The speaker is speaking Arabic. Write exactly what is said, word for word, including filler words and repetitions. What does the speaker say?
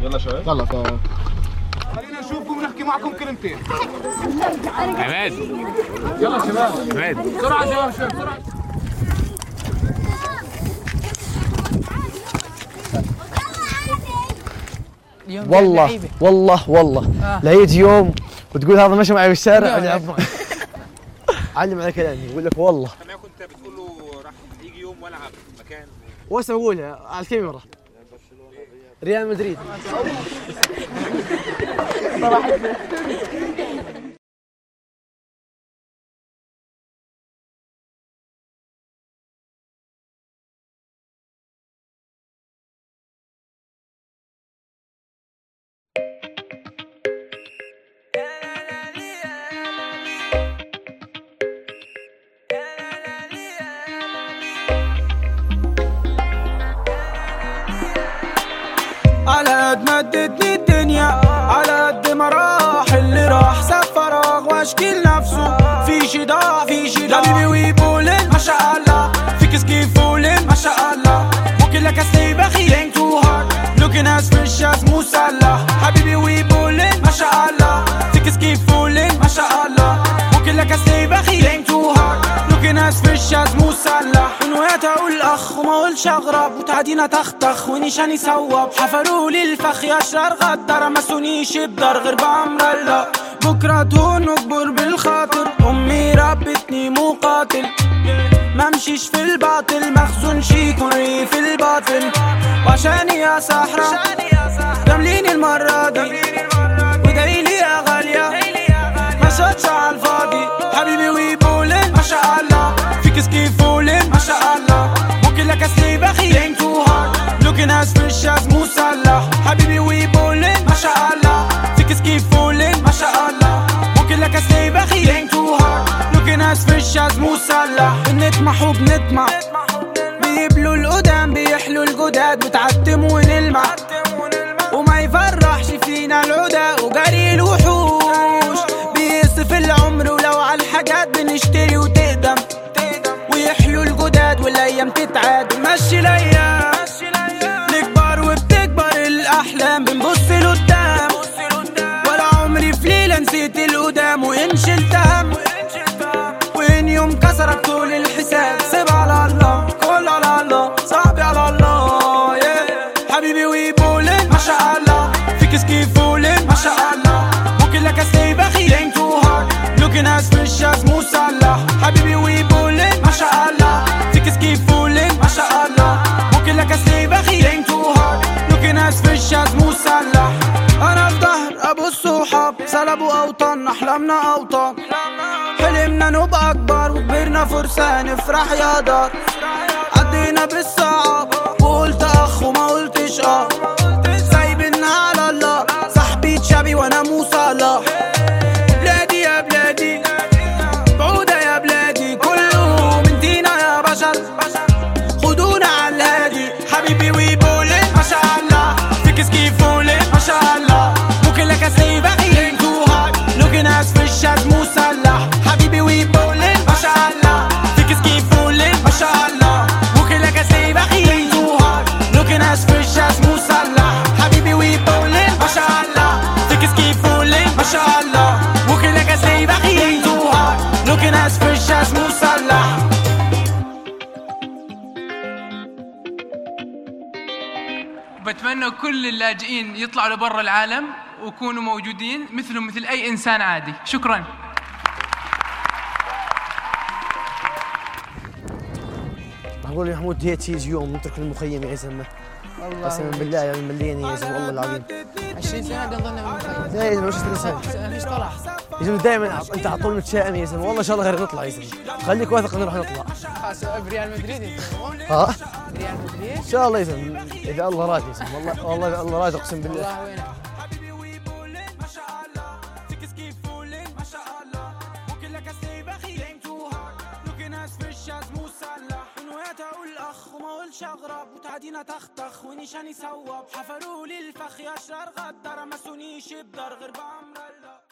يلا شباب يلا خلينا نشوفكم ونحكي معكم كلمتين. عماد يلا شباب عماد بسرعه شباب شوي بسرعه. والله والله والله آه. لا يجي يوم وتقول هذا مشى معي بالشارع العب معي. علم على كلامي يقول لك والله انا كنت بتقول له راح يجي يوم والعب مكان وش اقولها على الكاميرا ريال مدريد. على قد ما ادتني الدنيا على قد ما راح اللي راح ساب فراغ واشكي لنفسه في شي ضاع في شي ضاع. حبيبي ويبولن ما شاء الله فيك سكيف فولن ما شاء الله ممكن لك اسلي بخي ain't too hard looking as fresh as مسلح. حبيبي ويبولن ما شاء الله فيك سكيف فولن ما شاء الله ممكن لك اسلي بخي ain't too hard looking as fresh as مسلح. ونويت اقول اخ وما اقولش اغرب وتعدينا تختخ ونيشاني سوب حفروا لي الفخ يا اشرار غدر ما سونيش بدار غير بامر الله. بكره تهون اكبر بالخاطر امي ربتني مقاتل ما امشيش في الباطل مخزون شيك ونري في الباطل وعشاني يا صحرا تمليني المره دي ودايلي يا غاليه ما صوتش على الفاضي. حبيبي ويبولن ما شاء الله فيك سكيف فولن ما شاء الله ممكن لك اسلي بخي ain't too hard looking as fresh as مسلح. حبيبي ويبولن ما شاء الله فيك سكيف فولن ما شاء الله ممكن لك اسلي بخي ain't too hard looking as fresh as مسلح. بنطمح وبنطمع بيبلوا القدام بيحلوا الجداد بتعتم ونلمع وما يفرحش فينا العدا وجري الوحوش بيصف العمر ولو على الحاجات بنشتري وتقدم ويحلوا الجداد والايام تتعاد ونمشي الايام نكبر وبتكبر الاحلام بنبص لقدام ولا عمري في ليله نسيت القدام وان شلت هم وان يوم كسرك طول الحساب سيب على الله كل على الله صعب على الله yeah. حبيبي ويبولن ما شاء الله فيك سكيف فولن ما شاء الله ممكن لك اسلي بخي ain't too hard looking as fresh as مسلح. حبيبي ويبولن ما شاء الله فيك سكيف فولن ما شاء الله ممكن لك اسلي بخي ain't too hard looking as fresh as مسلح. انا في ظهر ابو الصحاب سلبوا اوطان احلامنا اوطان حلمنا نبقى اكبر وكبرنا فرسان نفرح يا دار عدينا بالصعب وقلت اخ وما قلتش اه سايبنا على الله صاحبي تشابي وانا مو صلاح. بلادي يا بلادي بعودة يا بلادي كله من دينا يا بشر خدونا على الهادي. حبيبي ويبولن ما شاء الله فيك سكيف فولن ما شاء الله ممكن لك اسلي بخي ain't too hard looking as fresh as مسلح. حبيبي ويبولن ما شاء الله فيك سكيف فولن ما شاء الله ممكن لك اسلي بخي ain't too hard looking as fresh as مسلح. حبيبي ويبولن ما شاء الله فيك سكيف فولن ما شاء الله ممكن لك اسلي بخي ain't too hard looking as fresh as مسلح. بتمنى كل اللاجئين يطلعوا لبرا العالم ويكونوا موجودين مثلهم مثل أي إنسان عادي. شكراً. أقول يا محمود هيك يجي يوم نترك المخيم يا زلمة قسما بالله يا ملياني يا زلمة والله العظيم عشرين سنة بنظلنا بالمخيم. لا يا زلمة وش عشرين سنة؟ ليش طلع؟ يا زلمة دائما أنت على طول متشائم يا زلمة والله إن شاء الله غير نطلع يا زلمة خليك واثق إنه راح نطلع. خلاص بريال مدريد أنت. ها؟ ريال مدريد؟ إن شاء الله يا زلمة إذا الله راضي يا زلمة والله والله إذا الله راضي أقسم بالله. والله وينك؟ حبيبي ويبولن ما شاء الله فيك سكيف فولن ما شاء الله ممكن لك اسلي بخي ain't too hard looking as fresh as مسلح. ونويت اقول اخ وما اقولش اغرب وتعدينا تختخ ونيشاني سوب حفروا لي الفخ يا اشرار غدر ما سونيش بدار غير بامر الله.